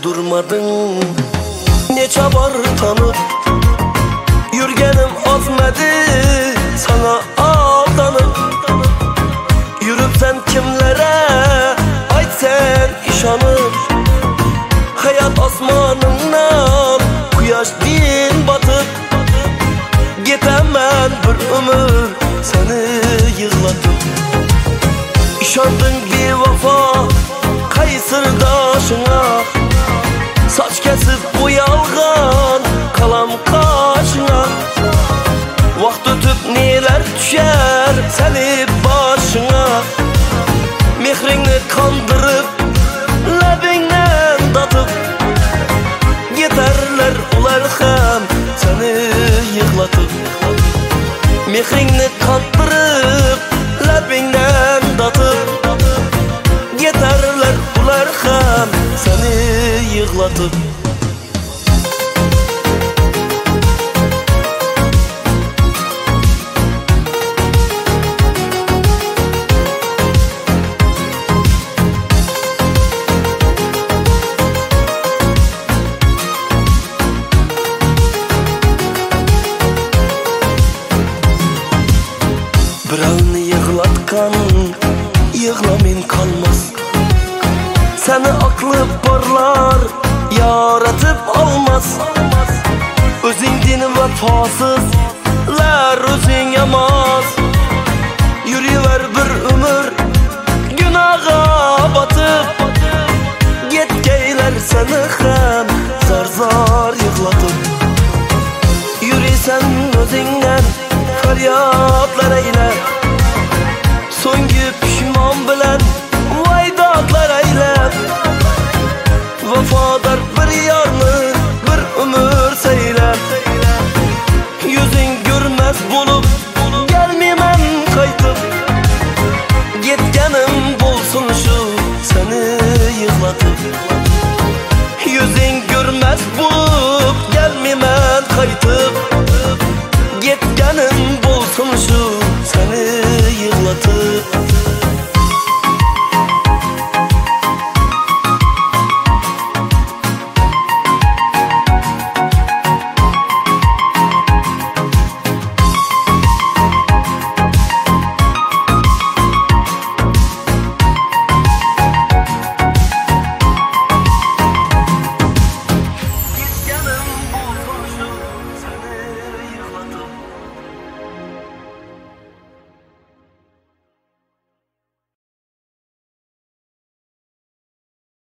durmadın. Neçe var tanıp yürgenim azmadı, sana aldanıp. Yürüp sen kimlere ait sen işanıp. Hayat asmanından kuyaş din batıp. Getemem bir ömür seni yığlatıp. İşandın bir vafa kaysırdaşına. Saç kesip bu yalgan kalam kaşına. Vakt ötüp neler düşer seni başına. Mehrini kandırıp lebinden datıp. Yeterler ular hem seni yıklatıp. Mehrini kandırıp lebinden datıp. Yeterler ular hem seni yıklatıp. Birovni yig'latgan yig'lamin kalmaz. Seni aklı borlar yaratib olmaz. O'zingdin vafosizlar o'zing emas. Yuraver bir umr gunohga botib. Yetkaylar seni ham zar yig'latib. Yurasan o'zingdan feryodlar aylar. So'nggi pishmon bilan vaydodlar aylab. Vafodor bir yorni bir umr saylab. Yuzing ko'rmas bo'lib kelmayman qaytib. Yetganim bo'lsin shu seni yig'latib. Yuzing ko'rmas bo'lib kelmayman qaytib.